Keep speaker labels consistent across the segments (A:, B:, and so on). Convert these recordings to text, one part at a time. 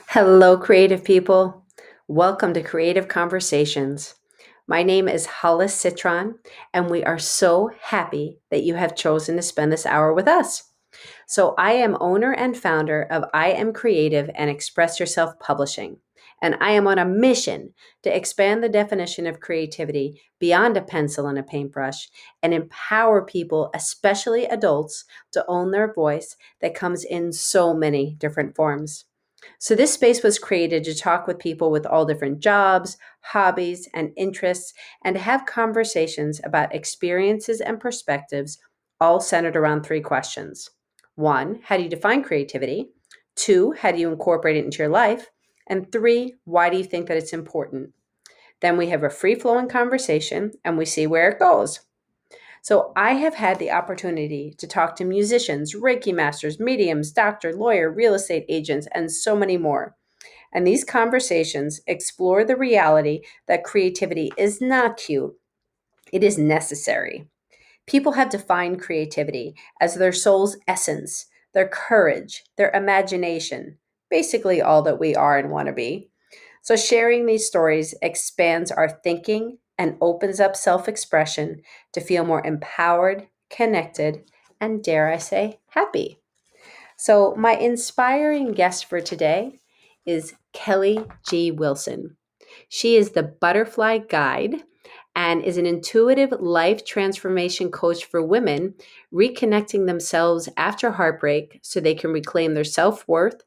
A: Hello, creative people. Welcome to Creative Conversations. My name is Hollis Citron, and we are so happy that you have chosen to spend this hour with us. So, I am owner and founder of I Am Creative and Express Yourself Publishing, and I am on a mission to expand the definition of creativity beyond a pencil and a paintbrush and empower people, especially adults, to own their voice that comes in so many different forms. So, this space was created to talk with people with all different jobs, hobbies, and interests, and to have conversations about experiences and perspectives, all centered around three questions. One, how do you define creativity? Two, how do you incorporate it into your life? And three, why do you think that it's important? Then we have a free flowing conversation and we see where it goes. So I have had the opportunity to talk to musicians, Reiki masters, mediums, doctor, lawyer, real estate agents, and so many more. And these conversations explore the reality that creativity is not cute, it is necessary. People have defined creativity as their soul's essence, their courage, their imagination, basically all that we are and want to be. So, sharing these stories expands our thinking and opens up self expression to feel more empowered, connected, and dare I say, happy. So, my inspiring guest for today is Kelly G. Wilson. She is the Butterfly Guide and is an intuitive life transformation coach for women reconnecting themselves after heartbreak so they can reclaim their self worth,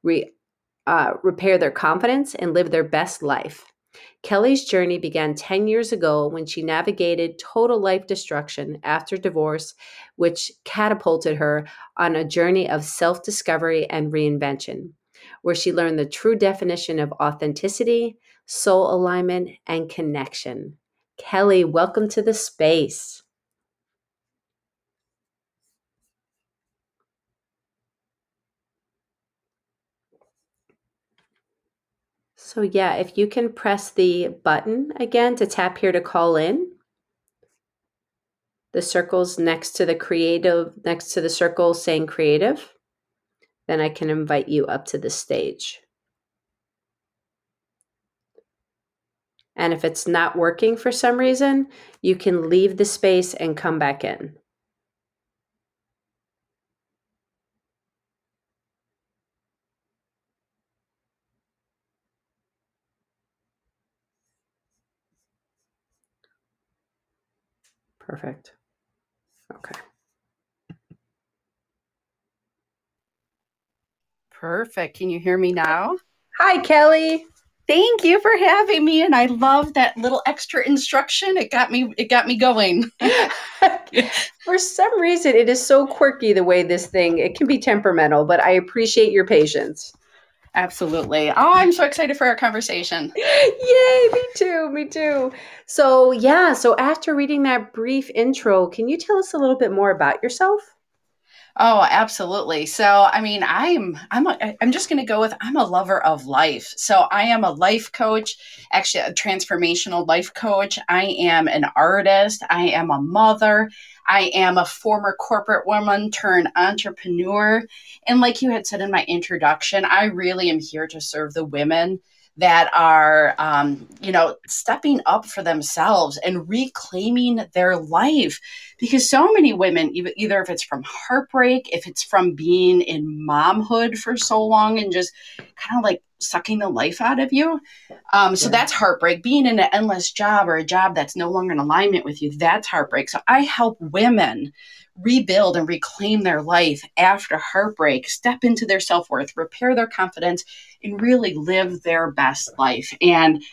A: repair their confidence, and live their best life. Kelly's journey began 10 years ago when she navigated total life destruction after divorce, which catapulted her on a journey of self discovery and reinvention, where she learned the true definition of authenticity, soul alignment, and connection. Kelly, welcome to the space. So, yeah, if you can press the button again to tap here to call in, the circles next to the creative, next to the circle saying creative, then I can invite you up to the stage. And if it's not working for some reason, you can leave the space and come back in. Perfect. Okay.
B: Perfect. Can you hear me now?
A: Hi, Kelly.
B: Thank you for having me, and I love that little extra instruction. It got me going.
A: For some reason, it is so quirky the way this thing, it can be temperamental, but I appreciate your patience.
B: Absolutely. Oh, I'm so excited for our conversation.
A: Yay, me too, me too. So, yeah, so after reading that brief intro, can you tell us a little bit more about yourself?
B: Oh, absolutely. So, I mean, I'm just going to go with I'm a lover of life. So, I am a life coach, actually a transformational life coach. I am an artist. I am a mother. I am a former corporate woman turned entrepreneur. And like you had said in my introduction, I really am here to serve the women that are, stepping up for themselves and reclaiming their life because so many women, either if it's from heartbreak, if it's from being in momhood for so long and just kind of like sucking the life out of you. So
A: Yeah.
B: that's heartbreak. Being in an endless job or a job that's no longer in alignment with you, that's heartbreak. So I help women rebuild and reclaim their life after heartbreak, step into their self worth, repair their confidence, and really live their best life. And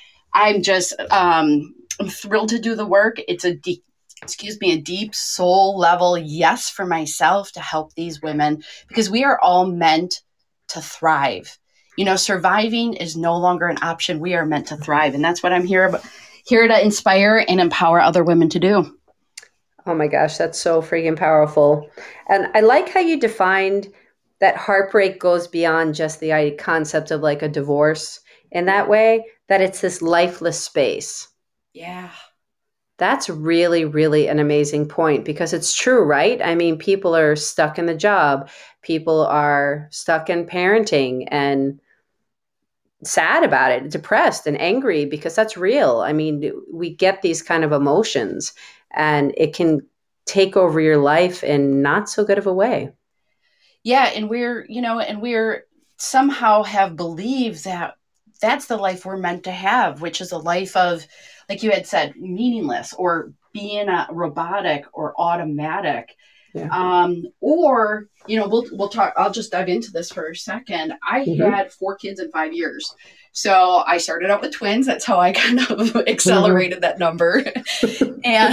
B: I'm thrilled to do the work. It's a deep soul level yes for myself to help these women because we are all meant to thrive. Surviving is no longer an option. We are meant to thrive. And that's what I'm here to inspire and empower other women to do.
A: Oh my gosh, that's so freaking powerful. And I like how you defined that heartbreak goes beyond just the concept of like a divorce in that way, that it's this lifeless space.
B: Yeah.
A: That's really, really an amazing point because it's true, right? I mean, people are stuck in the job, people are stuck in parenting, and sad about it, depressed and angry, because that's real. I mean, we get these kind of emotions and it can take over your life in not so good of a way.
B: Yeah, and we're somehow have believed that that's the life we're meant to have, which is a life of, like you had said, meaningless, or being robotic or automatic.
A: Yeah.
B: Or we'll talk. I'll just dive into this for a second. I
A: Hmm.
B: had 4 kids in 5 years, so I started out with twins. That's how I kind of
A: Hmm.
B: accelerated that number, and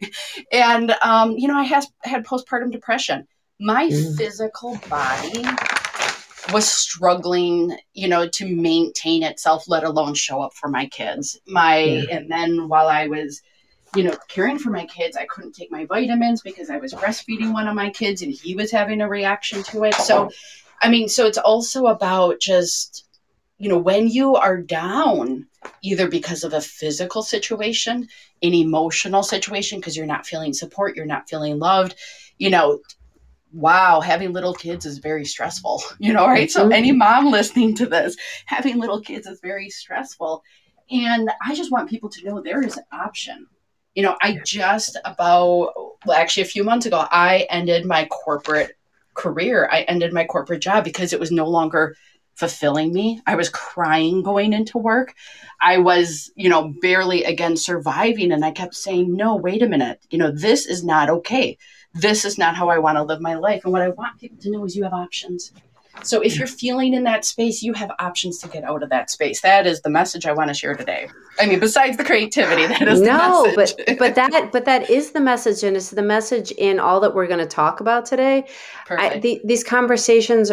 B: I had postpartum depression. My
A: Hmm.
B: physical body was struggling, to maintain itself, let alone show up for my kids.
A: Yeah.
B: And then while I was, caring for my kids, I couldn't take my vitamins because I was breastfeeding one of my kids and he was having a reaction to it. So, I mean, so it's also about just, when you are down, either because of a physical situation, an emotional situation, because you're not feeling support, you're not feeling loved, you know, wow, having little kids is very stressful, right? So, any
A: Hmm.
B: mom listening to this, having little kids is very stressful. And I just want people to know there is an option. I just about, well, actually, a few months ago, I ended my corporate career. I ended my corporate job because it was no longer fulfilling me. I was crying going into work. I was, barely again surviving. And I kept saying, no, wait a minute. This is not okay. This is not how I want to live my life. And what I want people to know is you have options. So if
A: Yeah.
B: you're feeling in that space, you have options to get out of that space. That is the message I want to share today. I mean, besides the creativity, that is the
A: No,
B: message.
A: but that is the message, and it's the message in all that we're going to talk about today.
B: Perfect.
A: These conversations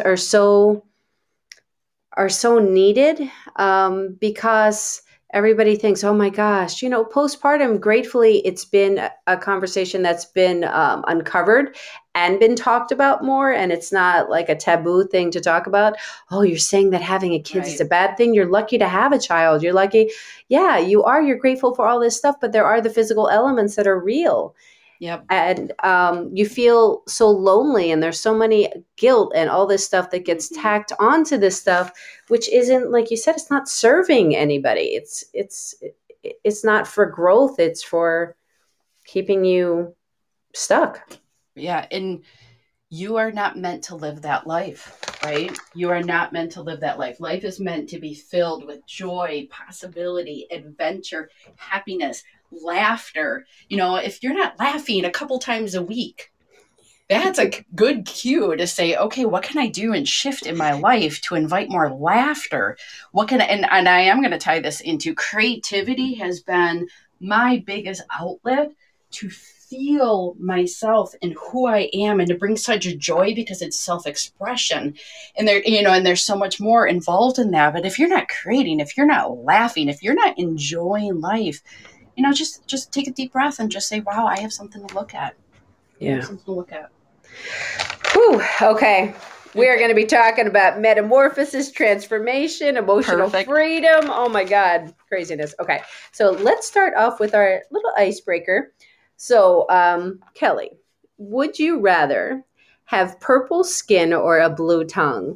A: are so needed, because everybody thinks, oh my gosh, postpartum, gratefully, it's been a conversation that's been uncovered and been talked about more. And it's not like a taboo thing to talk about. Oh, you're saying that having a kid is
B: Right.
A: a bad thing. You're lucky to have a child. You're lucky. Yeah, you are. You're grateful for all this stuff, but there are the physical elements that are real,
B: Yep.
A: and you feel so lonely, and there's so many guilt and all this stuff that gets
B: Mm-hmm.
A: tacked onto this stuff, which isn't, like you said, it's not serving anybody. It's not for growth, it's for keeping you stuck.
B: Yeah. And you are not meant to live that life, right? You are not meant to live that life. Life is meant to be filled with joy, possibility, adventure, happiness, laughter. If you're not laughing a couple times a week, that's a good cue to say, okay, what can I do and shift in my life to invite more laughter? And I am going to tie this into creativity has been my biggest outlet to feel myself and who I am and to bring such joy because it's self-expression. And there's so much more involved in that. But if you're not creating, if you're not laughing, if you're not enjoying life, just take a deep breath and just say, wow, I have something to look at. I have
A: Yeah.
B: something to look at.
A: Whew, okay. We are going to be talking about metamorphosis, transformation, emotional
B: Perfect.
A: freedom. Oh my God, craziness. Okay, so let's start off with our little icebreaker. So, Kelly, would you rather have purple skin or a blue tongue?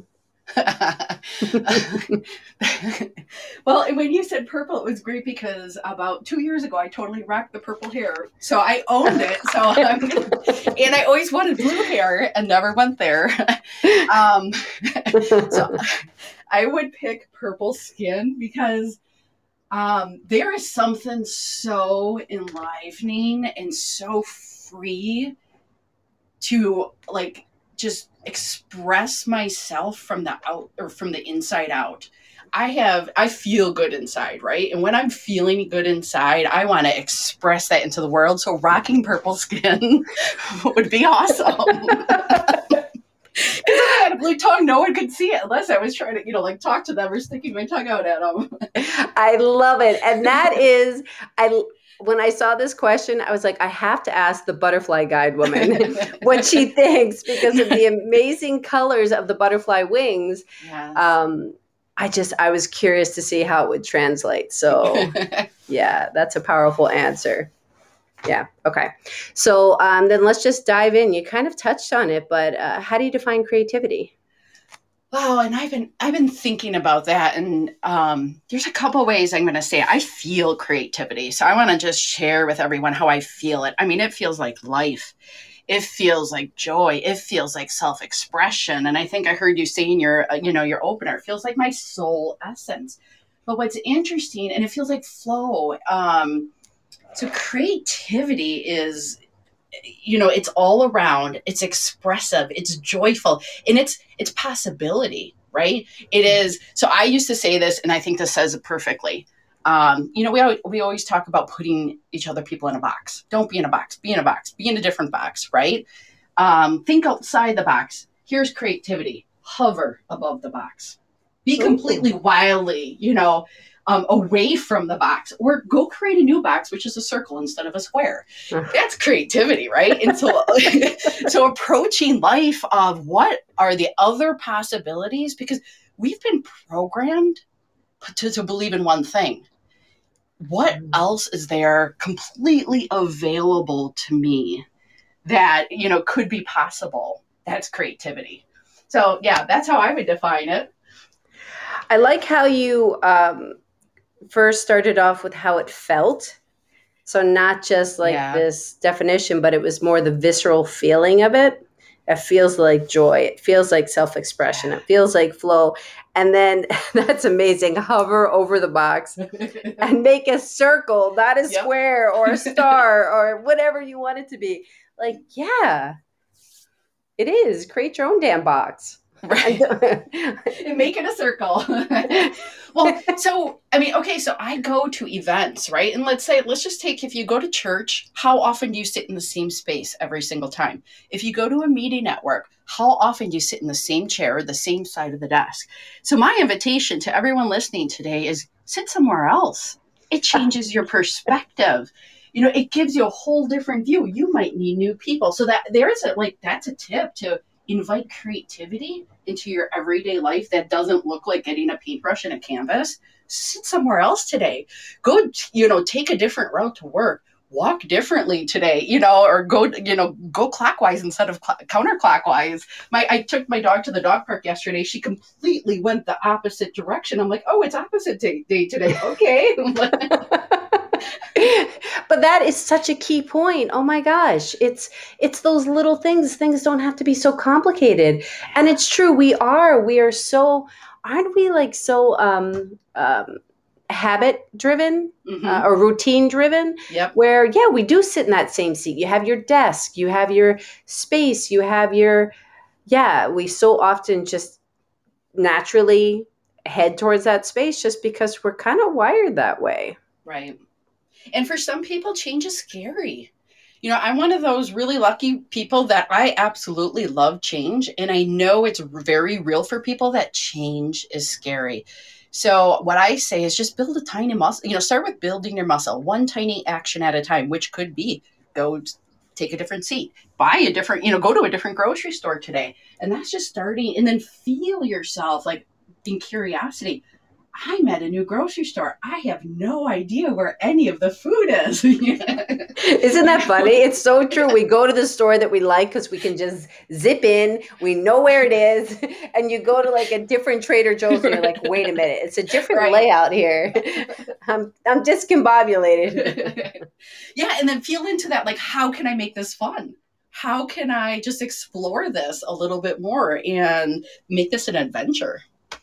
B: Well, when you said purple, it was great because about 2 years ago, I totally rocked the purple hair. So I owned it. And I always wanted blue hair and never went there. um, so I would pick purple skin because there is something so enlivening and so free to like just express myself from the out or from the inside out. I feel good inside, right? And when I'm feeling good inside, I want to express that into the world. So rocking purple skin would be awesome. Because if I had a blue tongue, no one could see it unless I was trying to, like talk to them or sticking my tongue out at them.
A: I love it. And that is, I when I saw this question, I was like, I have to ask the butterfly guide woman what she thinks, because of the amazing colors of the butterfly wings.
B: Yes.
A: Um, I was curious to see how it would translate. So yeah, that's a powerful answer. Yeah. Okay. So then let's just dive in. You kind of touched on it, but how do you define creativity?
B: Oh, and I've been thinking about that, and there's a couple ways I'm going to say it. I feel creativity, so I want to just share with everyone how I feel it. I mean, it feels like life. It feels like joy. It feels like self-expression, and I think I heard you say in your your opener. It feels like my soul essence. But what's interesting, and it feels like flow. So creativity is it's all around, it's expressive, it's joyful, and it's possibility, right? It is. So I used to say this, and I think this says it perfectly. We always talk about putting each other people in a box. Don't be in a box, be in a box, be in a different box, right? Think outside the box. Here's creativity. Hover above the box. Be completely
A: Ooh.
B: away from the box, or go create a new box, which is a circle instead of a square. That's creativity, right? And so, so approaching life of what are the other possibilities, because we've been programmed to believe in one thing. What else is there completely available to me that could be possible? That's creativity. So yeah, that's how I would define it.
A: I like how you first started off with how it felt. So not just like
B: Yeah.
A: this definition, but it was more the visceral feeling of it. It feels like joy. It feels like self-expression.
B: Yeah.
A: It feels like flow. And then that's amazing. Hover over the box and make a circle, not a
B: Yep.
A: square or a star or whatever you want it to be. Like, yeah, it is. Create your own damn box.
B: Right. And make it a circle. Well, so I mean, okay, so I go to events, right? And let's just take, if you go to church, how often do you sit in the same space every single time? If you go to a meeting at work, how often do you sit in the same chair or the same side of the desk? So my invitation to everyone listening today is sit somewhere else. It changes your perspective. It gives you a whole different view. You might need new people. So that's a tip to invite creativity into your everyday life that doesn't look like getting a paintbrush and a canvas. Sit somewhere else today. Go, take a different route to work. Walk differently today, or go clockwise instead of counterclockwise. I took my dog to the dog park yesterday. She completely went the opposite direction. I'm like, oh, it's opposite day today. Okay.
A: But that is such a key point. Oh my gosh. It's those little things. Things don't have to be so complicated. And it's true, we are so, aren't we like so habit driven,
B: Mm-hmm.
A: or routine driven,
B: Yep.
A: where yeah, we do sit in that same seat. You have your desk, you have your space, you have your, yeah, we so often just naturally head towards that space just because we're kind of wired that way.
B: Right. And for some people, change is scary. I'm one of those really lucky people that I absolutely love change. And I know it's very real for people that change is scary. So, what I say is just build a tiny muscle. Start with building your muscle, one tiny action at a time, which could be go take a different seat, buy a different, go to a different grocery store today. And that's just starting. And then feel yourself like in curiosity. I'm at a new grocery store. I have no idea where any of the food is.
A: Isn't that funny? It's so true. We go to the store that we like because we can just zip in. We know where it is. And you go to like a different Trader Joe's and you're like, wait a minute, it's a different
B: Right.
A: layout here. I'm discombobulated.
B: Yeah, and then feel into that. Like, how can I make this fun? How can I just explore this a little bit more and make this an adventure?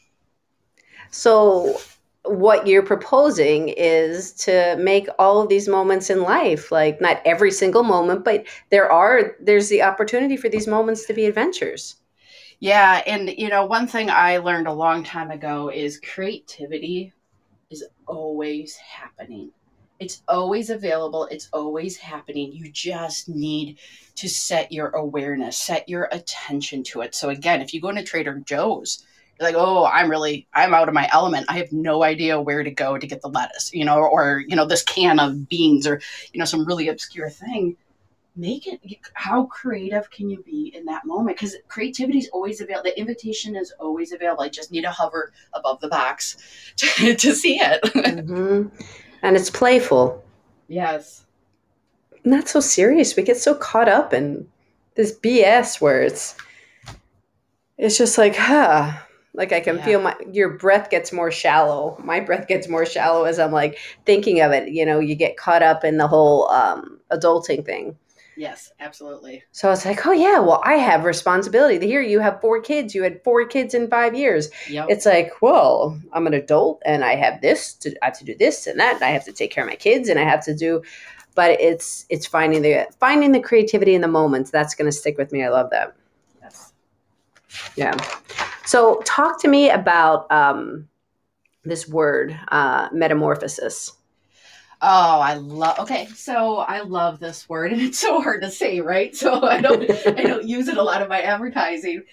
A: So, what you're proposing is to make all of these moments in life, like not every single moment, but there's the opportunity for these moments to be adventures.
B: Yeah, and one thing I learned a long time ago is creativity is always happening. It's always available. It's always happening. You just need to set your awareness, set your attention to it. So again, if you go into Trader Joe's, you're like, oh, I'm out of my element. I have no idea where to go to get the lettuce, or, this can of beans, or, some really obscure thing. Make it, how creative can you be in that moment? Because creativity is always available. The invitation is always available. I just need to hover above the box to see it.
A: Hmm. And it's playful,
B: Yes.
A: not so serious. We get so caught up in this BS where it's just like, huh. Like I can
B: Yeah.
A: feel your breath gets more shallow. My breath gets more shallow as I'm like thinking of it. You get caught up in the whole adulting thing.
B: Yes, absolutely.
A: So it's like, oh yeah, well I have responsibility. Here you have 4 kids. You had 4 kids in 5 years.
B: Yep.
A: It's like, well, I'm an adult and I have I have to do this and that. And I have to take care of my kids and I have to do. But it's finding the creativity in the moments that's going to stick with me. I love that.
B: Yes.
A: Yeah. So talk to me about this word, metamorphosis.
B: Oh, okay. So I love this word and it's so hard to say, right? So I don't use it a lot in my advertising.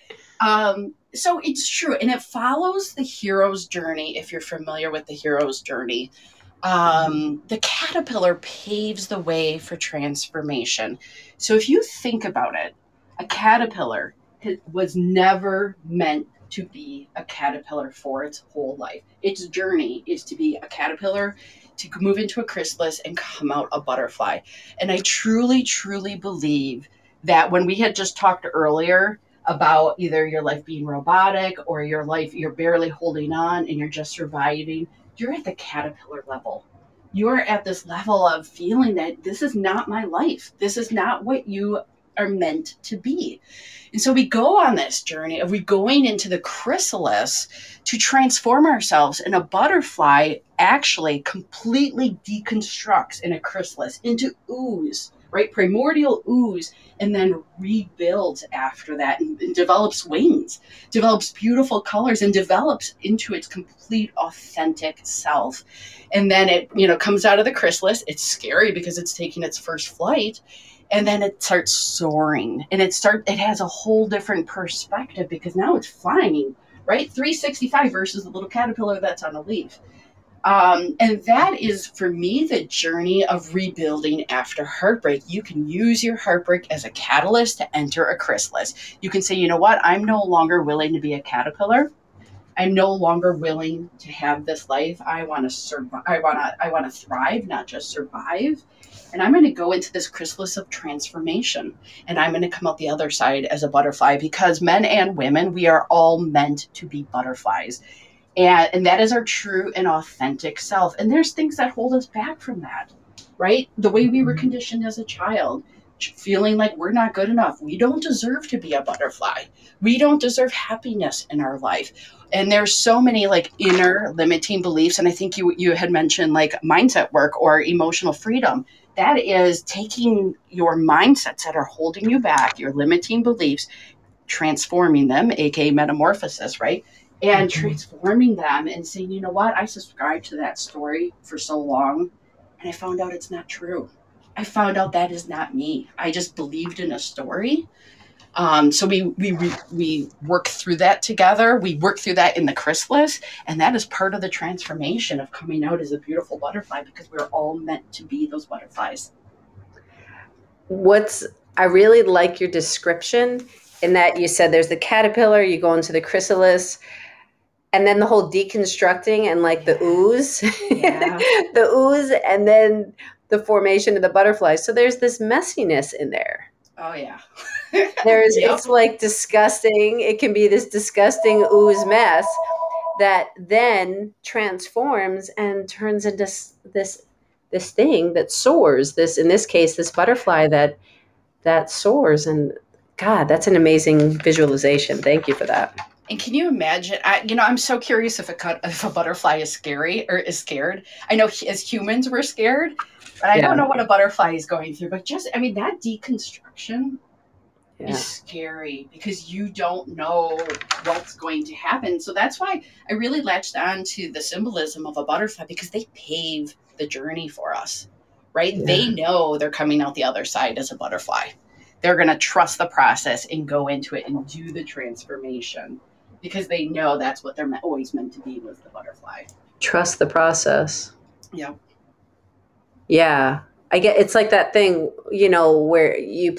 B: So it's true. And it follows the hero's journey. If you're familiar with the hero's journey, the caterpillar paves the way for transformation. So if you think about it, a caterpillar was never meant to be a caterpillar for its whole life. Its journey is to be a caterpillar, to move into a chrysalis and come out a butterfly. And I truly, truly believe that when we had just talked earlier about either your life being robotic or your life you're barely holding on and you're just surviving, you're at the caterpillar level. You're at this level of feeling that this is not my life. This is not what you are meant to be. And so we go on this journey of we going into the chrysalis to transform ourselves, and a butterfly actually completely deconstructs in a chrysalis into ooze, right? Primordial ooze, and then rebuilds after that and develops wings, develops beautiful colors, and develops into its complete authentic self. And then it, comes out of the chrysalis. It's scary because it's taking its first flight, and then it starts soaring, and it has a whole different perspective because now it's flying, right, 365 versus the little caterpillar that's on a leaf. And that is for me the journey of rebuilding after heartbreak. You can use your heartbreak as a catalyst to enter a chrysalis. You can say, you know what, I'm no longer willing to be a caterpillar. I'm no longer willing to have this life. I want to survive. I want to thrive, not just survive. And I'm going to go into this chrysalis of transformation. And I'm going to come out the other side as a butterfly, because men and women, we are all meant to be butterflies. And that is our true and authentic self. And there's things that hold us back from that, right? The way we were conditioned as a child, feeling like we're not good enough. We don't deserve to be a butterfly. We don't deserve happiness in our life. And there's so many like inner limiting beliefs. And I think you had mentioned like mindset work or emotional freedom. That is taking your mindsets that are holding you back, your limiting beliefs, transforming them, aka metamorphosis, right? And transforming them and saying, you know what, I subscribed to that story for so long and I found out it's not true. I found out that is not me. I just believed in a story. So we work through that together. We work through that in the chrysalis, and that is part of the transformation of coming out as a beautiful butterfly, because we're all meant to be those butterflies.
A: What's I really like your description in that you said there's the caterpillar, you go into the chrysalis, and then the whole deconstructing and like the ooze,
B: Yeah.
A: the ooze, and then the formation of the butterfly. So there's this messiness in there.
B: Oh yeah.
A: It's
B: Yep.
A: like disgusting. It can be this disgusting ooze mess that then transforms and turns into this thing that soars. This, in this case, this butterfly that soars. And God, that's an amazing visualization. Thank you for that.
B: And can you imagine? I'm so curious if a butterfly is scary or is scared. I know as humans we're scared, but I don't
A: Yeah,
B: know what a butterfly is going through. But just, I mean, that deconstruction is
A: yeah.
B: scary because you don't know what's going to happen. So that's why I really latched on to the symbolism of a butterfly, because they pave the journey for us, right?
A: Yeah.
B: They know they're coming out the other side as a butterfly. They're going to trust the process and go into it and do the transformation because they know that's what they're always meant to be, was the butterfly.
A: Trust the process.
B: Yeah.
A: Yeah. I get it's like that thing, where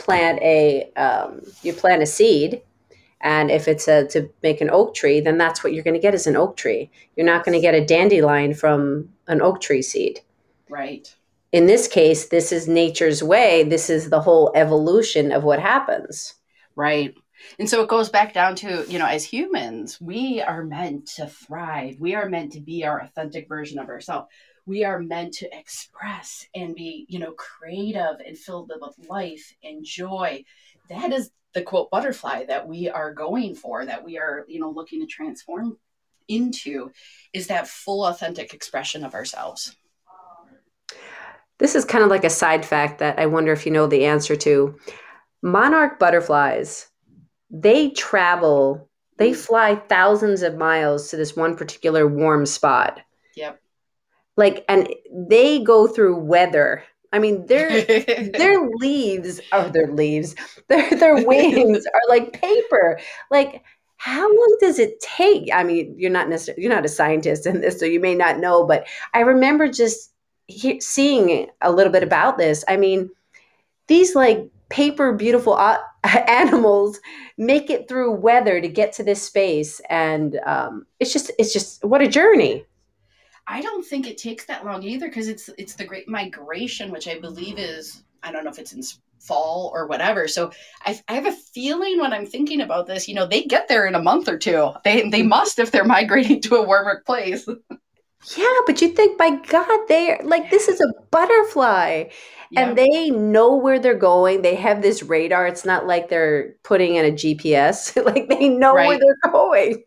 A: you plant a seed, and if it's to make an oak tree, then that's what you're going to get is an oak tree. You're not going to
B: Yes.
A: get a dandelion from an oak tree seed.
B: Right.
A: In this case, this is nature's way. This is the whole evolution of what happens.
B: Right. And so it goes back down to, as humans, we are meant to thrive. We are meant to be our authentic version of ourselves. We are meant to express and be, creative and filled with life and joy. That is the quote butterfly that we are going for, that we are, looking to transform into, is that full authentic expression of ourselves.
A: This is kind of like a side fact that I wonder if you know the answer to. Monarch butterflies, they travel, they
B: Mm.
A: fly thousands of miles to this one particular warm spot.
B: Yep.
A: Like, and they go through weather. I mean, their leaves are their leaves. Their wings are like paper. Like, how long does it take? I mean, you're not a scientist in this, so you may not know, but I remember just seeing a little bit about this. I mean, these like paper beautiful animals make it through weather to get to this space, and it's just what a journey.
B: I don't think it takes that long either, because it's the Great Migration, which I believe is, I don't know if it's in fall or whatever. So I have a feeling when I'm thinking about this, they get there in a month or two. They must, if they're migrating to a warmer place.
A: Yeah, but you think, by God, they're like, this is a butterfly, and
B: Yep.
A: they know where they're going. They have this radar. It's not like they're putting in a GPS. Like, they know where
B: Right.
A: they're going.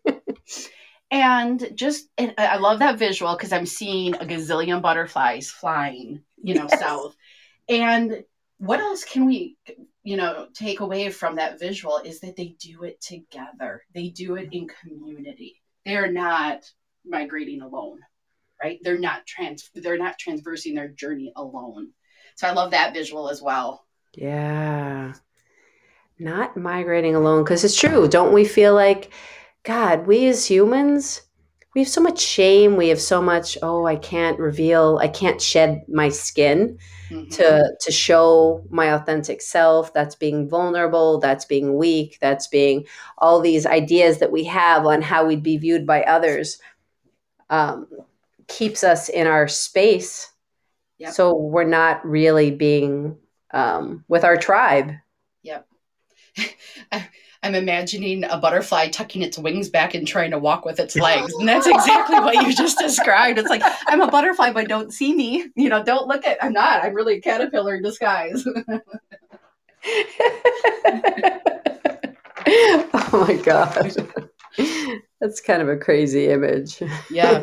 B: And I love that visual, because I'm seeing a gazillion butterflies flying,
A: Yes.
B: south. And what else can we, take away from that visual is that they do it together. They do it in community. They're not migrating alone, right? They're not transversing their journey alone. So I love that visual as well.
A: Yeah. Not migrating alone, because it's true. Don't we feel like, God, we as humans, we have so much shame. We have so much, oh, I can't reveal, I can't shed my skin
B: Mm-hmm.
A: to show my authentic self. That's being vulnerable, that's being weak, that's being all these ideas that we have on how we'd be viewed by others, um, keeps us in our space.
B: Yep.
A: So we're not really being with our tribe.
B: Yep. I'm imagining a butterfly tucking its wings back and trying to walk with its legs. And that's exactly what you just described. It's like, I'm a butterfly, but don't see me. Don't look at, I'm not. I'm really a caterpillar in disguise.
A: Oh my God. That's kind of a crazy image.
B: Yeah.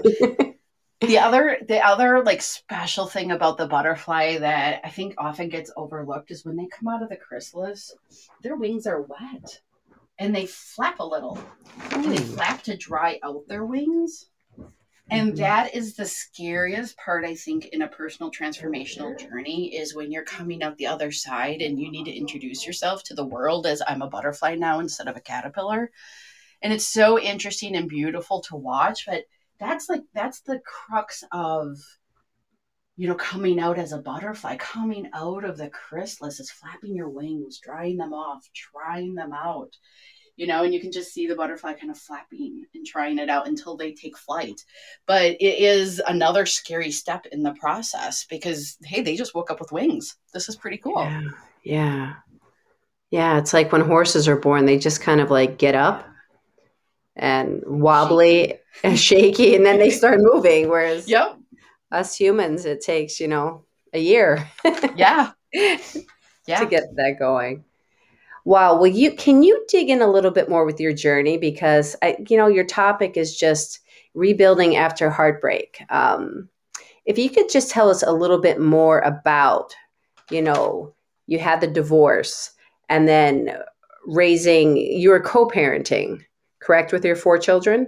B: The other like special thing about the butterfly that I think often gets overlooked is when they come out of the chrysalis, their wings are wet and they flap a little, and they flap to dry out their wings. And
A: Mhm.
B: that is the scariest part, I think, in a personal transformational journey, is when you're coming out the other side and you need to introduce yourself to the world as, I'm a butterfly now instead of a caterpillar. And it's so interesting and beautiful to watch. But that's the crux of, coming out as a butterfly, coming out of the chrysalis, is flapping your wings, drying them off, trying them out, and you can just see the butterfly kind of flapping and trying it out until they take flight. But it is another scary step in the process, because, hey, they just woke up with wings. This is pretty cool.
A: Yeah. Yeah. Yeah. It's like when horses are born, they just kind of like get up and
B: Shaky.
A: wobbly and shaky, and then they start moving. Whereas
B: Yep.
A: us humans, it takes, a year
B: Yeah.
A: to
B: Yeah.
A: get that going. Wow. Well, can you dig in a little bit more with your journey, because your topic is just rebuilding after heartbreak. If you could just tell us a little bit more about, you know, you had the divorce, and then you were co-parenting, correct, with your 4 children?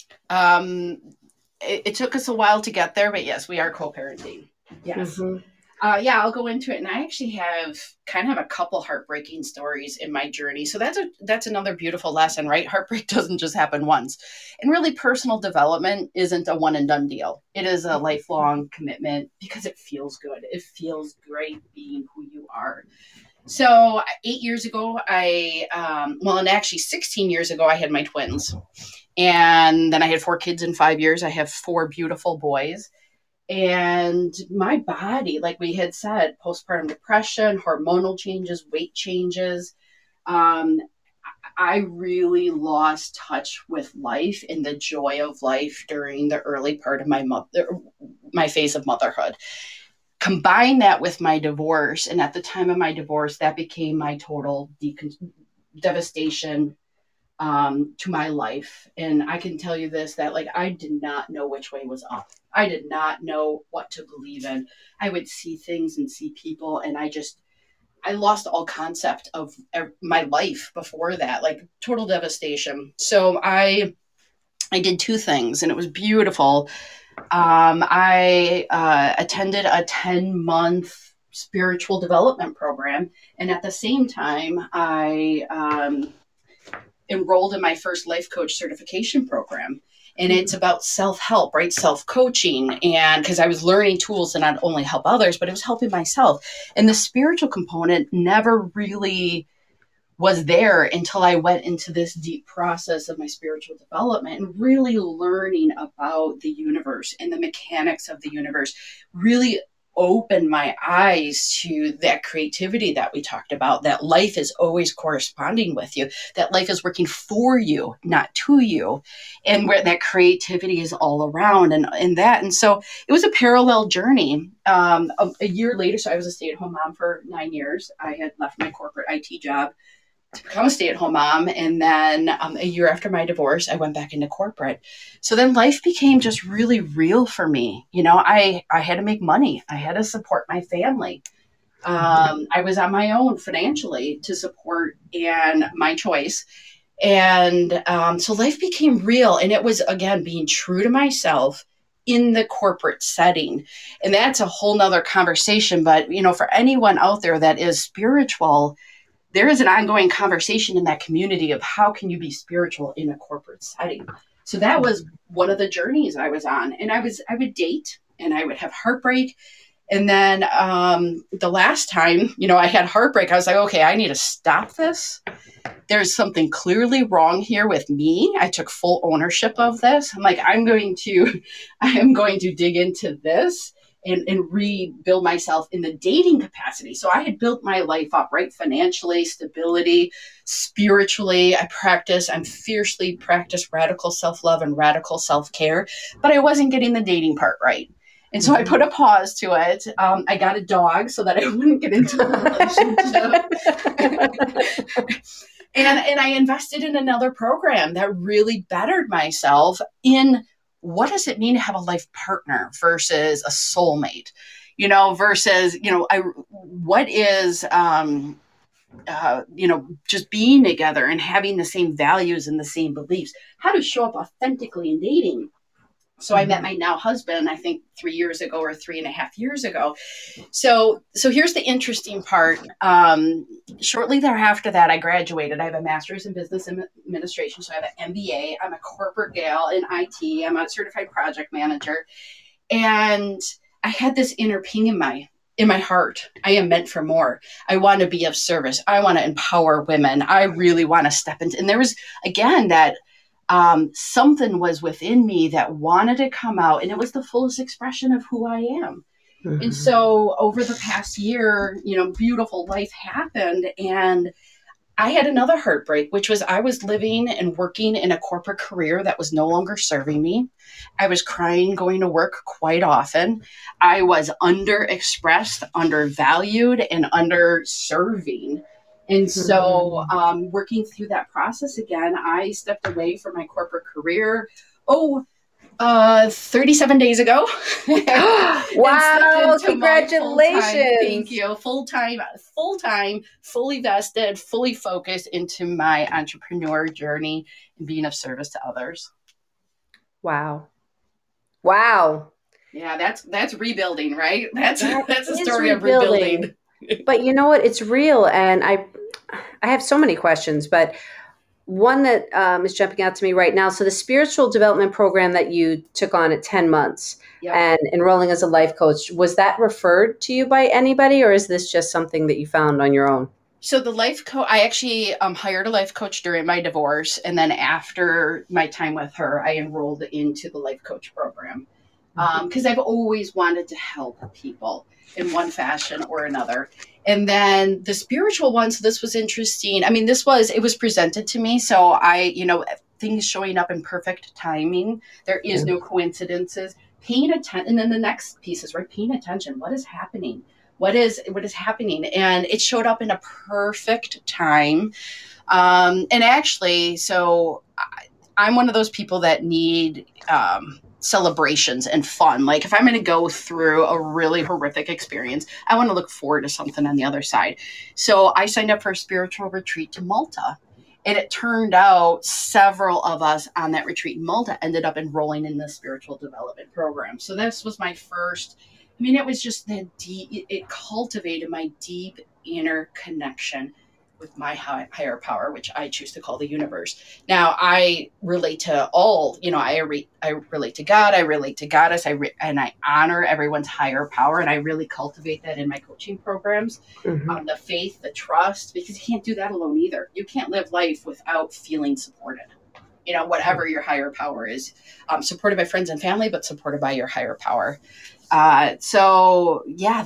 B: um it took us a while to get there, but yes, we are co-parenting. Yes.
A: Mm-hmm.
B: Yeah, I'll go into it, and I actually have a couple heartbreaking stories in my journey. So that's another beautiful lesson, right? Heartbreak doesn't just happen once, and really, personal development isn't a one and done deal. It is a lifelong commitment, because it feels good. It feels great being who you are. So 8 years ago, and actually 16 years ago, I had my twins, and then I had 4 kids in 5 years. I have 4 beautiful boys. And my body, like we had said, postpartum depression, hormonal changes, weight changes. Um, I really lost touch with life and the joy of life during the early part of my phase of motherhood. Combine that with my divorce, and at the time of my divorce, that became my total devastation to my life. And I can tell you this, that like I did not know which way was up. I did not know what to believe in. I would see things and see people, and I lost all concept of my life before that, like total devastation. So I did two things, and it was beautiful. I attended a 10-month spiritual development program, and at the same time, I enrolled in my first life coach certification program. And it's about self-help, right? Self-coaching. And because I was learning tools to not only help others, but it was helping myself. And the spiritual component never really was there until I went into this deep process of my spiritual development and really learning about the universe and the mechanics of the universe really opened my eyes to that creativity that we talked about, that life is always corresponding with you, that life is working for you, not to you, and where that creativity is all around and that. And so it was a parallel journey. A year later, so I was a stay-at-home mom for 9 years. I had left my corporate IT job to become a stay-at-home mom. And then a year after my divorce, I went back into corporate. So then life became just really real for me. You know, I had to make money. I had to support my family. I was on my own financially to support and my choice. And so life became real. And it was, again, being true to myself in the corporate setting. And that's a whole nother conversation. But, you know, for anyone out there that is spiritual, there is an ongoing conversation in that community of how can you be spiritual in a corporate setting. So that was one of the journeys I was on. And I would date and I would have heartbreak. And then the last time, you know, I had heartbreak, I was like, okay, I need to stop this. There's something clearly wrong here with me. I took full ownership of this. I'm like, I am going to dig into this and rebuild myself in the dating capacity. So I had built my life up, right? Financially, stability, spiritually. I'm fiercely practice radical self-love and radical self-care, but I wasn't getting the dating part right. And so I put a pause to it. I got a dog so that I wouldn't get into a relationship. And I invested in another program that really bettered myself in what does it mean to have a life partner versus a soulmate, you know, versus, you know, what is, you know, just being together and having the same values and the same beliefs, how to show up authentically in dating. So I met my now husband, I think 3 years ago or 3.5 years ago. So here's the interesting part. Shortly thereafter that I graduated, I have a master's in business administration. So I have an MBA. I'm a corporate gal in IT. I'm a certified project manager. And I had this inner ping in my heart. I am meant for more. I want to be of service. I want to empower women. I really want to step into, and there was, again, that something was within me that wanted to come out, and it was the fullest expression of who I am. Mm-hmm. And so over the past year, you know, beautiful life happened, and I had another heartbreak, which was I was living and working in a corporate career that was no longer serving me. I was crying going to work quite often. I was underexpressed, undervalued, and underserving. And so working through that process again, I stepped away from my corporate career, 37 days ago.
A: Wow, congratulations.
B: Thank you. Full-time, fully vested, fully focused into my entrepreneur journey and being of service to others.
A: Wow.
B: Yeah, that's rebuilding, right? That's a story of rebuilding.
A: But you know what? It's real. And I have so many questions, but one that is jumping out to me right now. So the spiritual development program that you took on at 10 months and enrolling as a life coach, was that referred to you by anybody, or is this just something that you found on your own?
B: So the life coach, I actually hired a life coach during my divorce. And then after my time with her, I enrolled into the life coach program. because I've always wanted to help people in one fashion or another. And then the spiritual one, so this was interesting. I mean, it was presented to me. So things showing up in perfect timing. There is
A: Yeah.
B: no coincidences. Paying attention. And then the next piece is, right, paying attention. What is happening? What is happening? And it showed up in a perfect time. And actually, I'm one of those people that need celebrations and fun. Like if I'm going to go through a really horrific experience, I want to look forward to something on the other side. So I signed up for a spiritual retreat to Malta. And it turned out several of us on that retreat in Malta ended up enrolling in the spiritual development program. So this was my first, I mean, it was just it cultivated my deep inner connection with my higher power, which I choose to call the universe. Now, I relate to I relate to God, I relate to Goddess, and I honor everyone's higher power, and I really cultivate that in my coaching programs.
A: Hmm.
B: The faith, the trust, because you can't do that alone either. You can't live life without feeling supported. Whatever your higher power is, supported by friends and family, but supported by your higher power. So yeah,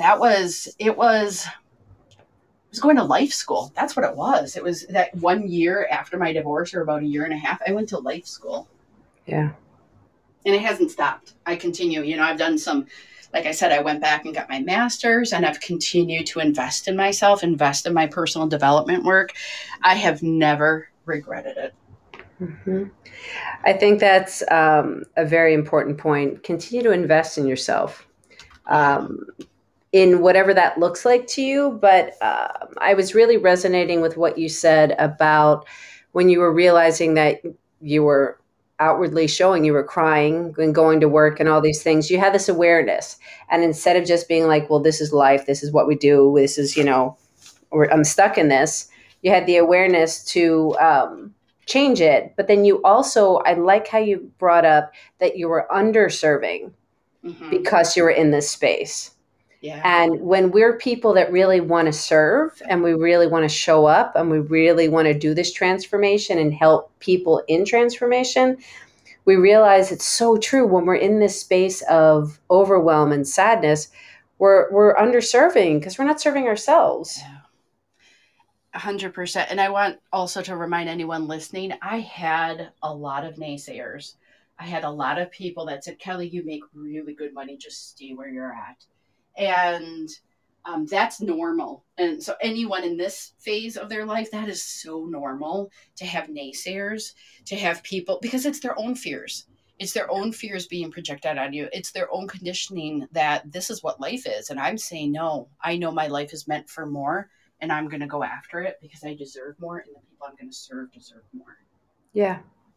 B: I was going to life school. That's what it was. It was that 1 year after my divorce, or about a year and a half, I went to life school.
A: Yeah.
B: And it hasn't stopped. I continue. I've done some, like I said, I went back and got my master's, and I've continued to invest in myself, invest in my personal development work. I have never regretted it.
A: Hmm. I think that's a very important point. Continue to invest in yourself.
B: Yeah.
A: Um, in whatever that looks like to you. But I was really resonating with what you said about when you were realizing that you were outwardly showing you were crying and going to work and all these things. You had this awareness. And instead of just being like, well, this is life, this is what we do, this is, or I'm stuck in this, you had the awareness to change it. But then you also, I like how you brought up that you were underserving
B: Mm-hmm.
A: because you were in this space.
B: Yeah.
A: And when we're people that really want to serve and we really want to show up and we really want to do this transformation and help people in transformation, we realize it's so true when we're in this space of overwhelm and sadness, we're underserving because we're not serving ourselves.
B: Yeah. 100%. And I want also to remind anyone listening, I had a lot of naysayers. I had a lot of people that said, Kelly, you make really good money, just stay where you're at. And that's normal. And so, anyone in this phase of their life, that is so normal to have naysayers, to have people, because it's their own fears. It's their own fears being projected on you. It's their own conditioning that this is what life is. And I'm saying, no, I know my life is meant for more, and I'm going to go after it because I deserve more, and the people I'm going to serve deserve more.
A: Yeah.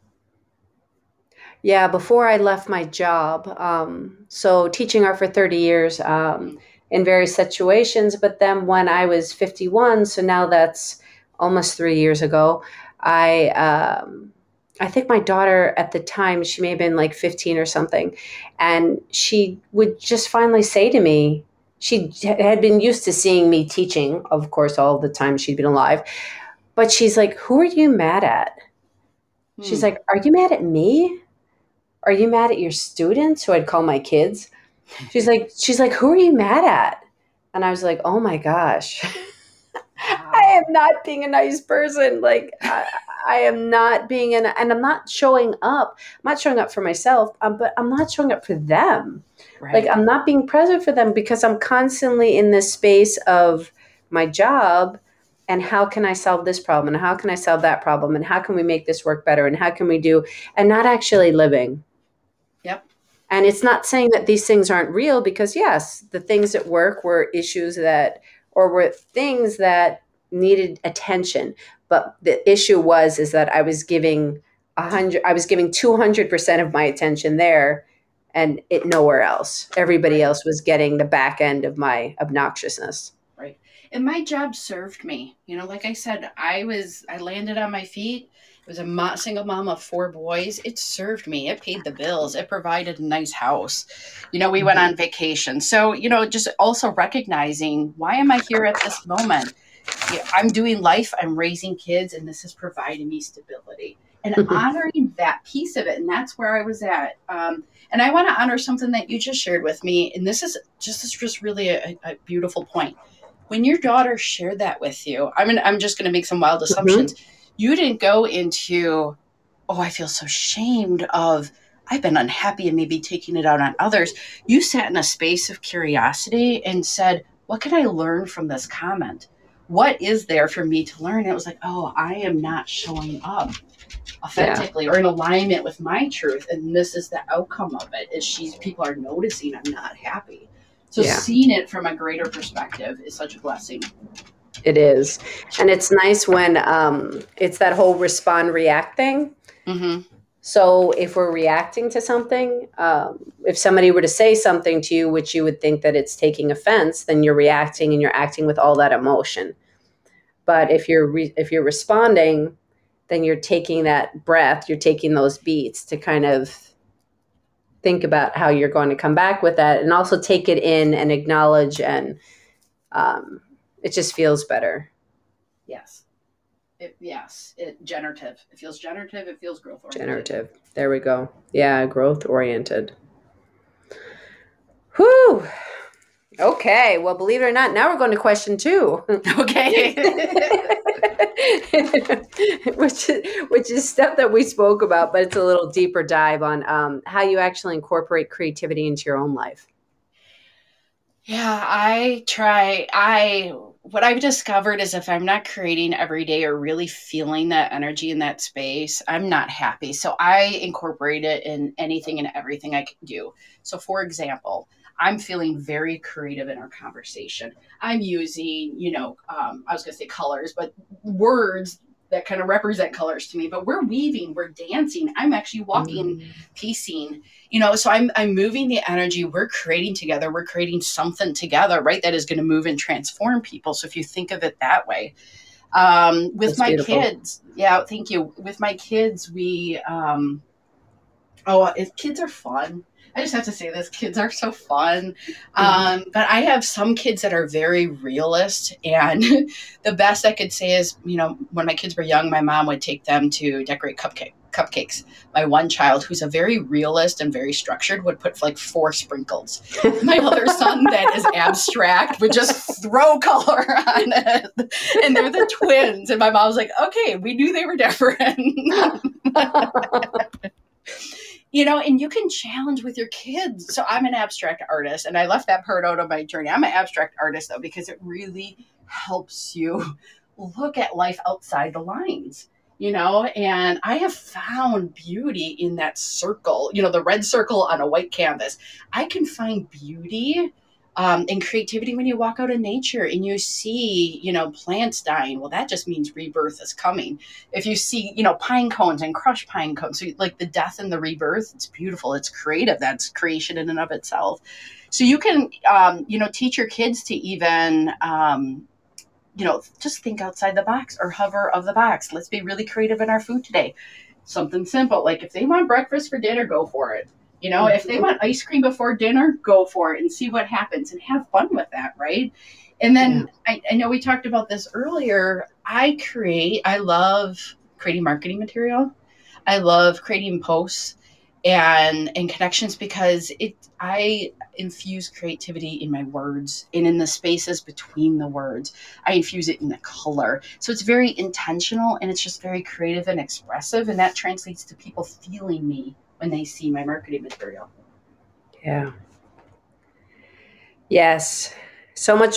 A: Yeah. Before I left my job, so teaching art for 30 years
B: Mm-hmm.
A: in various situations. But then when I was 51, so now that's almost 3 years ago, I, um, I think my daughter at the time, she may have been like 15 or something. And she would just finally say to me, she had been used to seeing me teaching, of course, all the time she'd been alive. But she's like, who are you mad at? She's
B: Hmm.
A: like, are you mad at me? Are you mad at your students, who I'd call my kids? She's like, who are you mad at? And I was like, oh my gosh, I am
B: Wow.
A: not being a nice person. Like I am not being and I'm not showing up. I'm not showing up for myself, but I'm not showing up for them. Like
B: Right.
A: I'm not being present for them because I'm constantly in this space of my job and how can I solve this problem and how can I solve that problem and how can we make this work better and how can we do and not actually living.
B: Yep.
A: And it's not saying that these things aren't real because, yes, the things at work were issues that, or were things that needed attention. But the issue is that I was giving 200% of my attention there and it nowhere else. Everybody
B: Right.
A: else was getting the back end of my obnoxiousness.
B: Right. And my job served me. Like I said, I landed on my feet. It was a single mom of four boys. It served me. It paid the bills. It provided a nice house. We went on vacation. So, just also recognizing, why am I here at this moment? I'm doing life, I'm raising kids, and this is providing me stability. and honoring that piece of it. And that's where I was at. And I want to honor something that you just shared with me. And this is just really a beautiful point. When your daughter shared that with you, I'm just going to make some wild
A: Mhm.
B: assumptions. You didn't go into, oh, I feel so ashamed of, I've been unhappy and maybe taking it out on others. You sat in a space of curiosity and said, what can I learn from this comment? What is there for me to learn? And it was like, oh, I am not showing up
A: Yeah.
B: authentically or in alignment with my truth. And this is the outcome of it is people are noticing I'm not happy. So
A: Yeah.
B: seeing it from a greater perspective is such a blessing.
A: It is. And it's nice when it's that whole respond react thing.
B: Mm-hmm.
A: So if we're reacting to something, if somebody were to say something to you, which you would think that it's taking offense, then you're reacting and you're acting with all that emotion. But if you're responding, then you're taking that breath, you're taking those beats to kind of think about how you're going to come back with that, and also take it in and acknowledge, and um, it just feels better.
B: Yes. It generative. It feels generative. It feels growth oriented.
A: Generative. There we go. Yeah, growth oriented. Whew. Okay. Well, believe it or not, now we're going to question two.
B: Okay.
A: which is stuff that we spoke about, but it's a little deeper dive on how you actually incorporate creativity into your own life.
B: Yeah, what I've discovered is if I'm not creating every day or really feeling that energy in that space, I'm not happy. So I incorporate it in anything and everything I can do. So for example, I'm feeling very creative in our conversation. I'm using, I was going to say colors, but words that kind of represent colors to me, but we're weaving, we're dancing. I'm actually walking,
A: Mm,
B: piecing, so I'm moving the energy, we're creating together, we're creating something together, right, that is going to move and transform people. So if you think of it that way, with
A: that's
B: my
A: beautiful.
B: kids, yeah, thank you, with my kids, we kids are fun. I just have to say this, kids are so fun.
A: Mhm.
B: But I have some kids that are very realist. And the best I could say is, when my kids were young, my mom would take them to decorate cupcakes. My one child, who's a very realist and very structured, would put like 4 sprinkles. My other son, that is abstract, would just throw color on it. And they're the twins. And my mom was like, okay, we knew they were different. And you can challenge with your kids. So I'm an abstract artist, and I left that part out of my journey. I'm an abstract artist, though, because it really helps you look at life outside the lines. And I have found beauty in that circle, the red circle on a white canvas. I can find beauty and creativity when you walk out in nature and you see, plants dying. Well, that just means rebirth is coming. If you see, pine cones and crushed pine cones, so like the death and the rebirth, it's beautiful. It's creative. That's creation in and of itself. So you can, teach your kids to even, just think outside the box or hover of the box. Let's be really creative in our food today. Something simple, like if they want breakfast for dinner, go for it. If they
A: Mhm.
B: want ice cream before dinner, go for it and see what happens and have fun with that, right? And
A: Yeah.
B: then I know we talked about this earlier. I love creating marketing material. I love creating posts and connections because I infuse creativity in my words and in the spaces between the words. I infuse it in the color. So it's very intentional and it's just very creative and expressive, and that translates to people feeling me when they see my marketing material.
A: Yeah. Yes. So much.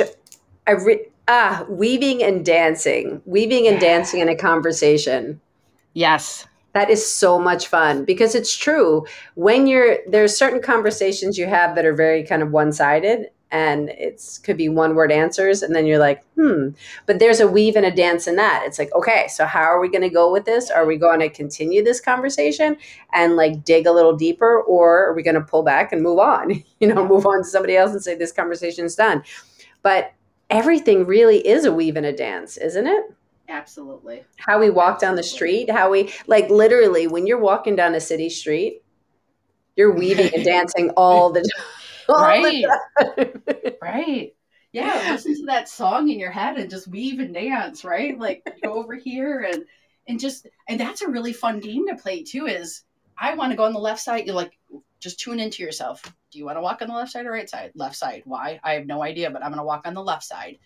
A: Weaving and dancing in a conversation.
B: Yes.
A: That is so much fun because it's true. There's certain conversations you have that are very kind of one-sided, and it's could be one word answers, and then you're like, but there's a weave and a dance in that. It's like, okay, so how are we going to go with this? Are we going to continue this conversation and like dig a little deeper, or are we going to pull back and move on,
B: Yeah,
A: move on to somebody else and say this conversation is done? But everything really is a weave and a dance, isn't it?
B: absolutely.
A: How we walk down the
B: Absolutely.
A: street, how we like literally when you're walking down a city street, you're weaving and dancing all the time. All the
B: Right.
A: time.
B: Right. Yeah, listen to that song in your head and just weave and dance, right? Like you go over here And that's a really fun game to play too, is I want to go on the left side. You're like, just tune into yourself. Do you want to walk on the left side or right side? Left side. Why? I have no idea, but I'm going to walk on the left side.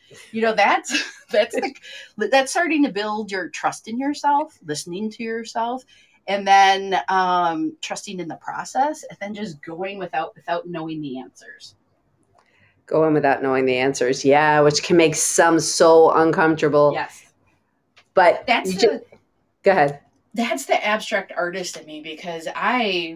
B: That's starting to build your trust in yourself, listening to yourself, and then trusting in the process, and then just going without knowing the answers.
A: Going without knowing the answers. Yeah, which can make some so uncomfortable.
B: Yes.
A: But go ahead.
B: That's the abstract artist in me, because I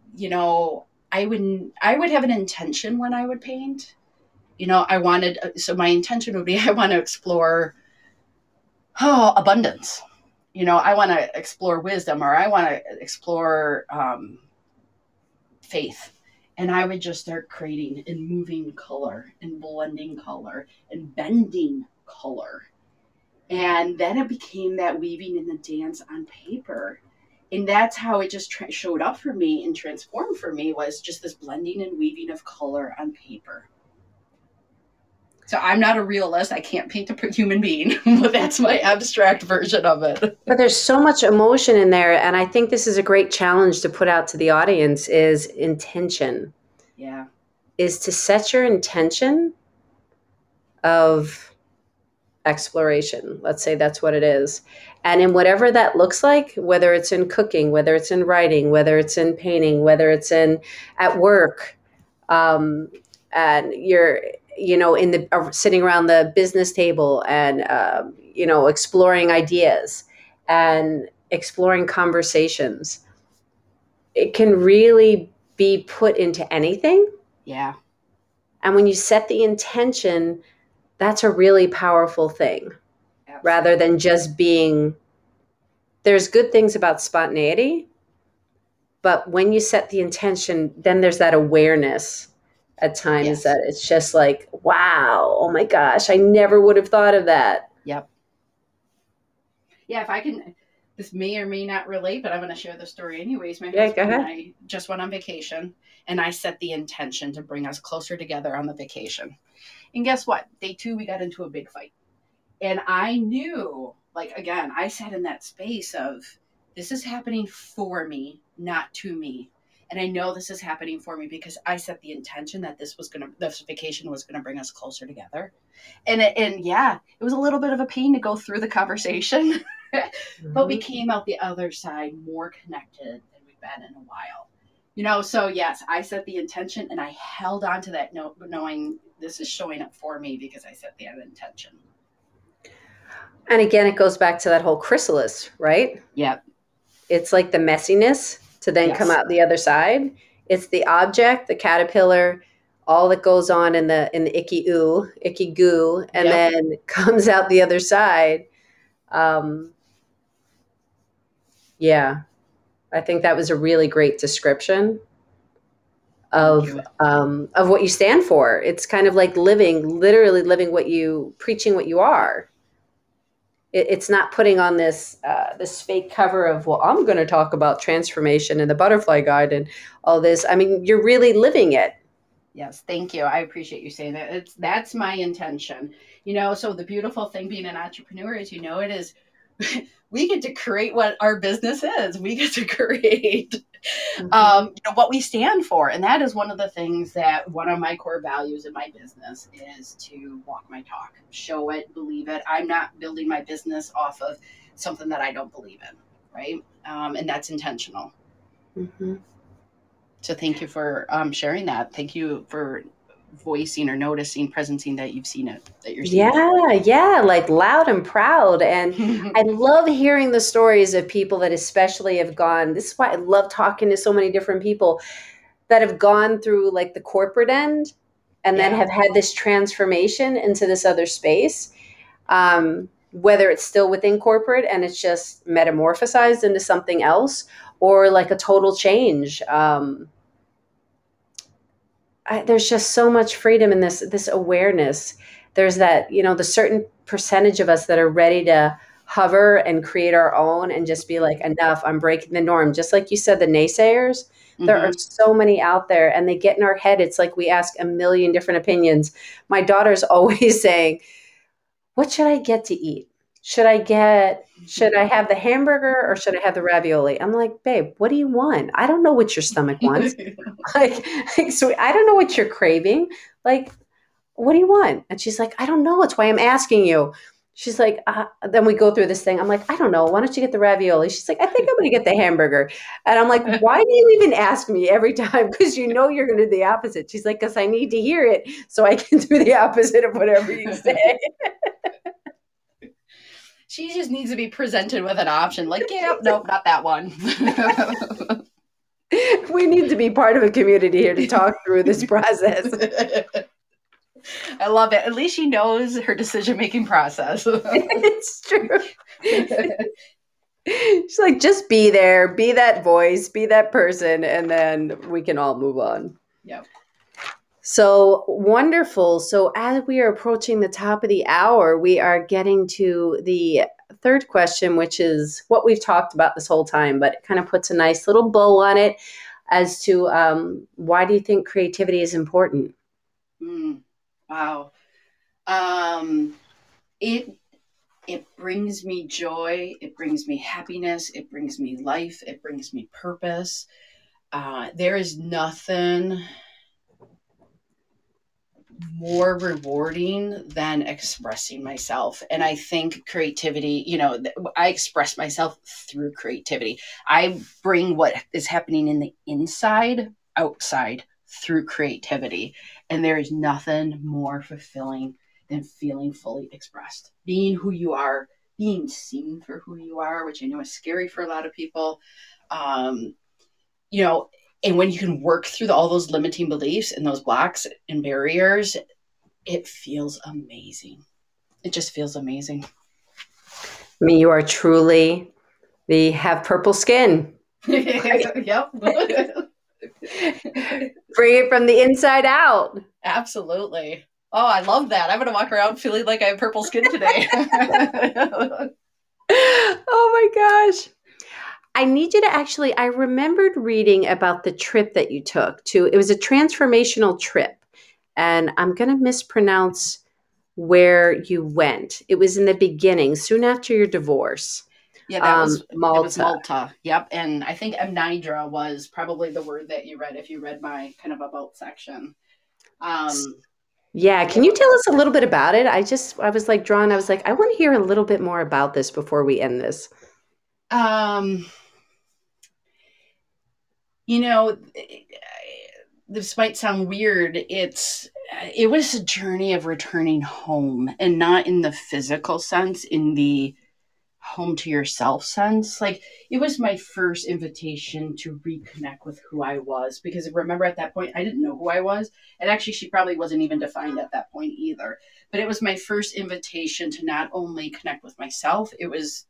B: would have an intention when I would paint. My intention would be, I want to explore abundance. I want to explore wisdom, or I want to explore faith. And I would just start creating and moving color and blending color and bending color. And then it became that weaving in the dance on paper. And that's how it just showed up for me and transformed for me, was just this blending and weaving of color on paper. So I'm not a realist. I can't paint a human being, but that's my abstract version of it.
A: But there's so much emotion in there. And I think this is a great challenge to put out to the audience, is intention.
B: Yeah.
A: Is to set your intention of exploration. Let's say that's what it is. And in whatever that looks like, whether it's in cooking, whether it's in writing, whether it's in painting, whether it's at work, and you're, in the sitting around the business table and, exploring ideas and exploring conversations, it can really be put into anything.
B: Yeah.
A: And when you set the intention, that's a really powerful thing. Absolutely. Rather than just being, there's good things about spontaneity, but when you set the intention, then there's that awareness at times. Yes. That it's just like, wow, oh my gosh, I never would have thought of that.
B: Yep. Yeah, if I can, this may or may not relate, but I'm going to share the story anyways. My husband and I just went on vacation, and I set the intention to bring us closer together on the vacation. And guess what? Day 2, we got into a big fight. And I knew, again, I sat in that space of, this is happening for me, not to me. And I know this is happening for me because I set the intention that this vacation was going to bring us closer together. And yeah, it was a little bit of a pain to go through the conversation, but we came out the other side more connected than we've been in a while. So yes, I set the intention, and I held on to that note, knowing this is showing up for me because I set the intention.
A: And again, it goes back to that whole chrysalis, right?
B: Yep.
A: It's like the messiness to then come out the other side. It's the object, the caterpillar, all that goes on in the icky goo, and then comes out the other side. Yeah. I think that was a really great description of what you stand for. It's kind of like literally living preaching what you are. It's not putting on this fake cover of, well, I'm going to talk about transformation and the butterfly guide and all this. I mean, you're really living it.
B: Yes, thank you. I appreciate you saying that. That's my intention. So the beautiful thing being an entrepreneur is, it is, we get to create what our business is. We get to create what we stand for. And that is one of the things that one of my core values in my business is to walk my talk, show it, believe it. I'm not building my business off of something that I don't believe in, right? And that's intentional.
A: Mm-hmm.
B: So thank you for sharing that. Thank you for voicing or noticing, presencing that you've seen it, that you're seeing it.
A: Yeah, like loud and proud. And I love hearing the stories of people that especially have gone, this is why I love talking to so many different people that have gone through like the corporate end and then have had this transformation into this other space. Whether it's still within corporate and it's just metamorphosized into something else, or like a total change. There's just so much freedom in this awareness. There's that, the certain percentage of us that are ready to hover and create our own and just be like, enough, I'm breaking the norm. Just like you said, the naysayers, there are so many out there and they get in our head. It's like we ask a million different opinions. My daughter's always saying, what should I get to eat? should I have the hamburger or should I have the ravioli? I'm like, babe, what do you want? I don't know what your stomach wants. Like, so I don't know what you're craving. Like, what do you want? And she's like, I don't know. It's why I'm asking you. She's like, then we go through this thing. I'm like, I don't know. Why don't you get the ravioli? She's like, I think I'm going to get the hamburger. And I'm like, why do you even ask me every time? Because you know you're going to do the opposite. She's like, because I need to hear it so I can do the opposite of whatever you say.
B: She just needs to be presented with an option. Like, yeah, nope, not that one.
A: We need to be part of a community here to talk through this process.
B: I love it. At least she knows her decision-making process.
A: It's true. She's like, just be there, be that voice, be that person, and then we can all move on.
B: Yep.
A: So wonderful. So as we are approaching the top of the hour, we are getting to the third question, which is what we've talked about this whole time, but it kind of puts a nice little bow on it as to why do you think creativity is important?
B: Wow. It brings me joy. It brings me happiness. It brings me life. It brings me purpose. There is nothing more rewarding than expressing myself. And I think creativity, I express myself through creativity. I bring what is happening in the inside outside through creativity. And there is nothing more fulfilling than feeling fully expressed, being who you are, being seen for who you are, which I know is scary for a lot of people. Um, you know, and when you can work through all those limiting beliefs and those blocks and barriers, it feels amazing. It just feels amazing.
A: I mean, you are truly the have purple skin.
B: Yep.
A: Bring it from the inside out.
B: Absolutely. Oh, I love that. I'm going to walk around feeling like I have purple skin today.
A: Oh my gosh. I need you to actually, I remembered reading about the trip that you took to, it was a transformational trip. And I'm going to mispronounce where you went. It was in the beginning, soon after your divorce.
B: Yeah, that was
A: Malta.
B: it was Malta. Yep. And I think Amnidra was probably the word that you read if you read my kind of about section.
A: Yeah, can you tell us a little bit about it? I was like drawn. I was like, I want to hear a little bit more about this before we end this.
B: This might sound weird. It was a journey of returning home, and not in the physical sense, in the home to yourself sense. Like, it was my first invitation to reconnect with who I was, because remember, at that point I didn't know who I was, and actually she probably wasn't even defined at that point either. But it was my first invitation to not only connect with myself, it was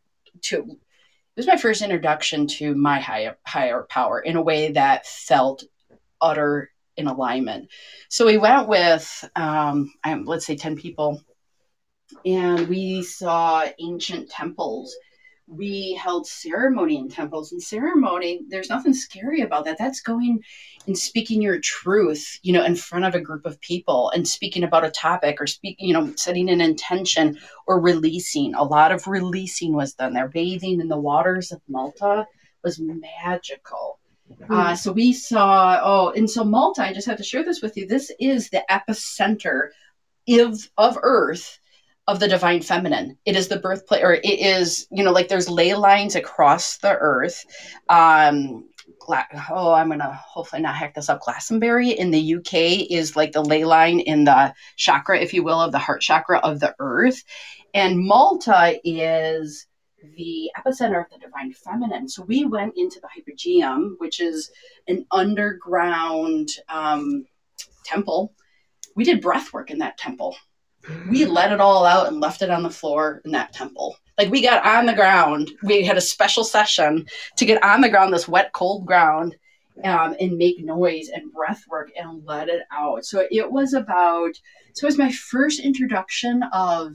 B: my first introduction to my higher power in a way that felt utter in alignment. So we went with let's say 10 people, and we saw ancient temples. We held ceremony in temples, and ceremony, there's nothing scary about that. That's going and speaking your truth, in front of a group of people, and speaking about a topic, or setting an intention, or releasing. A lot of releasing was done there. Bathing in the waters of Malta was magical. So we saw, and so Malta, I just have to share this with you. This is the epicenter of Earth, of the divine feminine. It is the birthplace, or it is, like there's ley lines across the earth. I'm going to hopefully not hack this up. Glastonbury in the UK is like the ley line in the chakra, if you will, of the heart chakra of the earth. And Malta is the epicenter of the divine feminine. So we went into the Hypogeum, which is an underground temple. We did breath work in that temple. We let it all out and left it on the floor in that temple. Like, we got on the ground. We had a special session to get on the ground, this wet, cold ground, and make noise and breath work and let it out. So it was my first introduction of,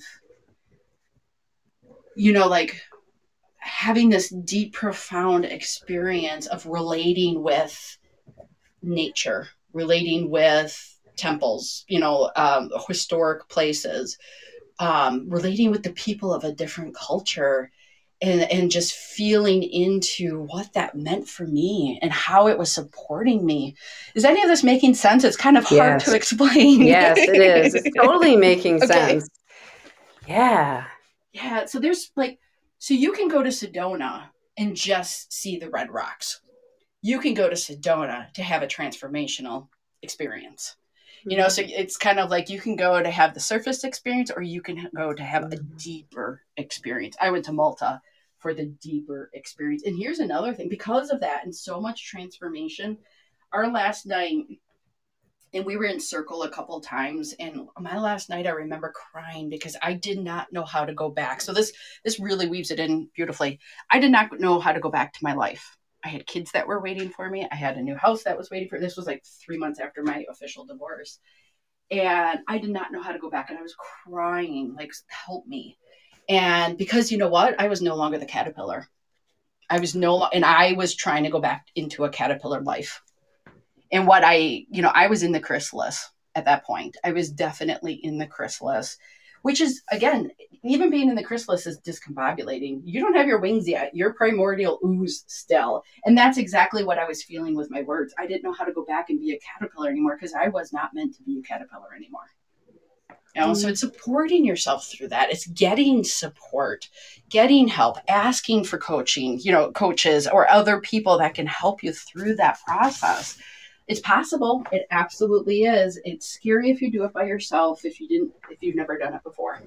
B: like, having this deep, profound experience of relating with nature, relating with temples, historic places, relating with the people of a different culture, and just feeling into what that meant for me and how it was supporting me. Is any of this making sense? It's kind of hard to
A: Yes.
B: explain.
A: Yes, it is. It's totally making
B: Okay.
A: sense. Yeah.
B: Yeah. So there's like, so you can go to Sedona and just see the red rocks. You can go to Sedona to have a transformational experience. So it's kind of like you can go to have the surface experience, or you can go to have a
A: Mhm.
B: deeper experience. I went to Malta for the deeper experience. And here's another thing, because of that and so much transformation, our last night, and we were in circle a couple of times, and my last night I remember crying because I did not know how to go back. So this really weaves it in beautifully. I did not know how to go back to my life. I had kids that were waiting for me. I had a new house that was waiting for me. This was like 3 months after my official divorce, and I did not know how to go back. And I was crying, like, help me. And because you know what? I was no longer the caterpillar. And I was trying to go back into a caterpillar life. And I was in the chrysalis at that point. I was definitely in the chrysalis, which is, again, even being in the chrysalis is discombobulating. You don't have your wings yet. You're primordial ooze still. And that's exactly what I was feeling with my words. I didn't know how to go back and be a caterpillar anymore because I was not meant to be a caterpillar anymore. So it's supporting yourself through that. It's getting support, getting help, asking for coaching, coaches or other people that can help you through that process. It's possible. It absolutely is. It's scary if you do it by yourself, if you've never done it before.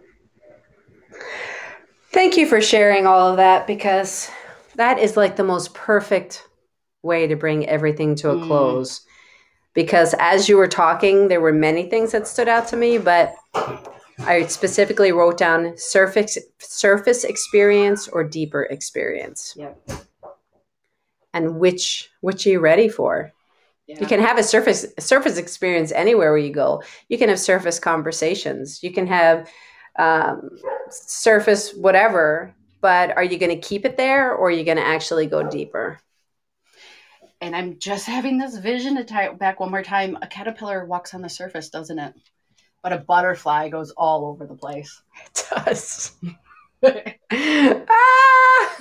A: Thank you for sharing all of that, because that is like the most perfect way to bring everything to a close. Because as you were talking, there were many things that stood out to me, but I specifically wrote down surface experience or deeper experience.
B: Yep.
A: And which are you ready for?
B: Yeah.
A: You can have a surface experience anywhere where you go. You can have surface conversations. You can have surface whatever, but are you going to keep it there, or are you going to actually go deeper?
B: And I'm just having this vision to tie it back one more time. A caterpillar walks on the surface, doesn't it? But a butterfly goes all over the place.
A: It does. Ah!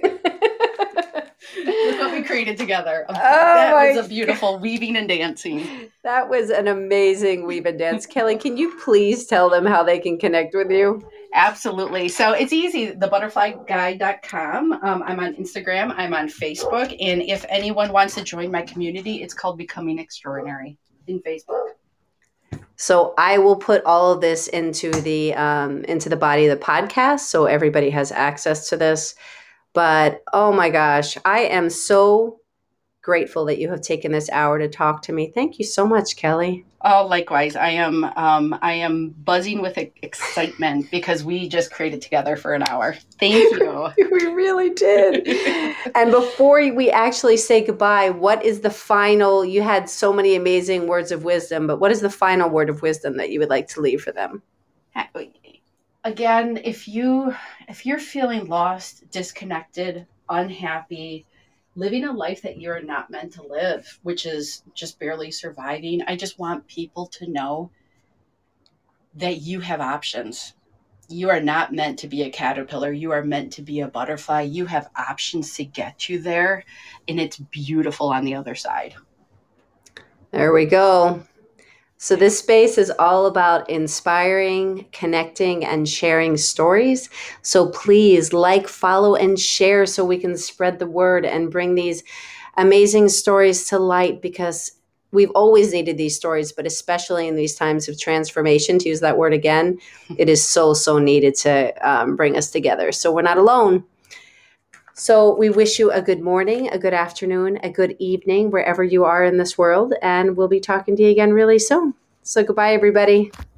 B: Look what we created together.
A: That
B: was a beautiful weaving and dancing.
A: That was an amazing weave and dance. Kelly, can you please tell them how they can connect with you?
B: Absolutely. So it's easy, thebutterflyguide.com. I'm on Instagram, I'm on Facebook. And if anyone wants to join my community, it's called Becoming Extraordinary in Facebook.
A: So I will put all of this into the body of the podcast, so everybody has access to this. But oh my gosh, I am so grateful that you have taken this hour to talk to me. Thank you so much, Kelly.
B: Oh, likewise. I am buzzing with excitement because we just created together for an hour. Thank you.
A: We really did. And before we actually say goodbye, what is the final? You had so many amazing words of wisdom, but what is the final word of wisdom that you would like to leave for them?
B: Again, if you're feeling lost, disconnected, unhappy, living a life that you're not meant to live, which is just barely surviving, I just want people to know that you have options. You are not meant to be a caterpillar. You are meant to be a butterfly. You have options to get you there, and it's beautiful on the other side.
A: There we go. So this space is all about inspiring, connecting, and sharing stories. So please follow, and share so we can spread the word and bring these amazing stories to light, because we've always needed these stories, but especially in these times of transformation, to use that word again, it is so needed to bring us together. So we're not alone. So we wish you a good morning, a good afternoon, a good evening, wherever you are in this world. And we'll be talking to you again really soon. So goodbye, everybody.